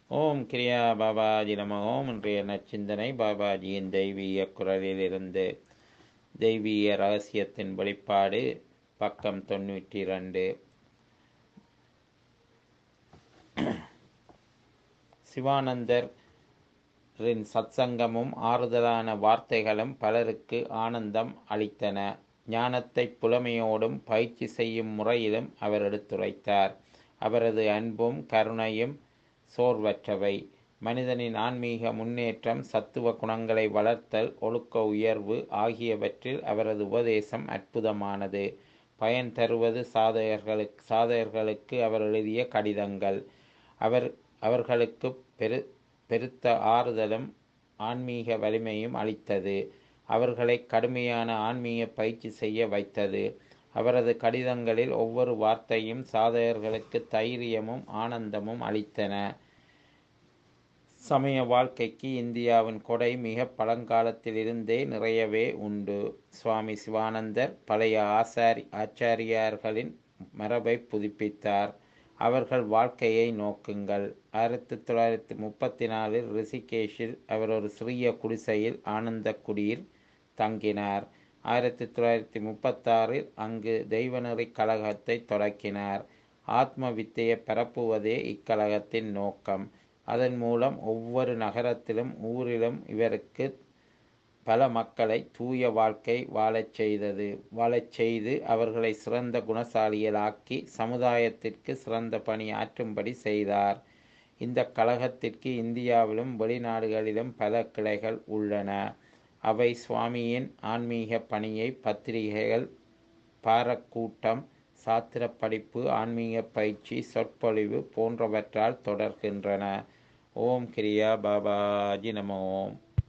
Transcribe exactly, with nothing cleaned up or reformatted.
ஓம் கிரியா பாபாஜி நம ஓம். இன்றைய நச்சிந்தனை பாபாஜியின் தெய்வீக குரலிலிருந்து. தெய்வீக ரகசியத்தின் வெளிப்பாடு, பக்கம் தொண்ணூற்றி இரண்டு. சிவானந்தரின் சத்சங்கமும் ஆறுதலான வார்த்தைகளும் பலருக்கு ஆனந்தம் அளித்தன. ஞானத்தை புலமையோடும் பயிற்சி செய்யும் முறையிலும் அவர் எடுத்துரைத்தார். அவரது அன்பும் கருணையும் சோர்வற்றவை. மனிதனின் ஆன்மீக முன்னேற்றம், சத்துவ குணங்களை வளர்த்தல், ஒழுக்க உயர்வு ஆகியவற்றில் அவரது உபதேசம் அற்புதமானது. பயன் தருவது சாதகர்களுக்கு சாதகர்களுக்கு அவர் எழுதிய கடிதங்கள். அவர் அவர்களுக்கு பெரு பெருத்த ஆறுதலும் ஆன்மீக வலிமையும் அளித்தது. அவர்களை கடுமையான ஆன்மீக பயிற்சி செய்ய வைத்தது. அவரது கடிதங்களில் ஒவ்வொரு வார்த்தையும் சாதகர்களுக்கு தைரியமும் ஆனந்தமும் அளித்தன. சமய வாழ்க்கைக்கு இந்தியாவின் கொடை மிக பழங்காலத்திலிருந்தே நிறையவே உண்டு. சுவாமி சிவானந்தர் பழைய ஆசாரி ஆச்சாரியார்களின் மரபை புதுப்பித்தார். அவர்கள் வாழ்க்கையை நோக்குங்கள். ஆயிரத்தி தொள்ளாயிரத்தி முப்பத்தி நாலில் ரிஷிகேஷில் அவர் ஒரு சிறிய குடிசையில் ஆனந்த குடியில் தங்கினார். ஆயிரத்தி தொள்ளாயிரத்தி முப்பத்தாறில் அங்கு தெய்வநெறி கழகத்தை தொடக்கினார். ஆத்ம வித்தையை பரப்புவதே இக்கழகத்தின் நோக்கம். அதன் மூலம் ஒவ்வொரு நகரத்திலும் ஊரிலும் இவருக்கு பல மக்களை தூய வாழ்க்கை வாழச் செய்தது வாழச் செய்து அவர்களை சிறந்த குணசாலிகளாக்கி சமுதாயத்திற்கு சிறந்த பணி ஆற்றும்படி செய்தார். இந்த கழகத்திற்கு இந்தியாவிலும் வெளிநாடுகளிலும் பல கிளைகள் உள்ளன. அவை சுவாமியின் ஆன்மீக பணியை பத்திரிகைகள், பாரக்கூட்டம், சாத்திர படிப்பு, ஆன்மீக பயிற்சி, சொற்பொழிவு போன்றவற்றால் தொடர்கின்றன. ஓம் கிரியா பாபாஜி நம ஓம்.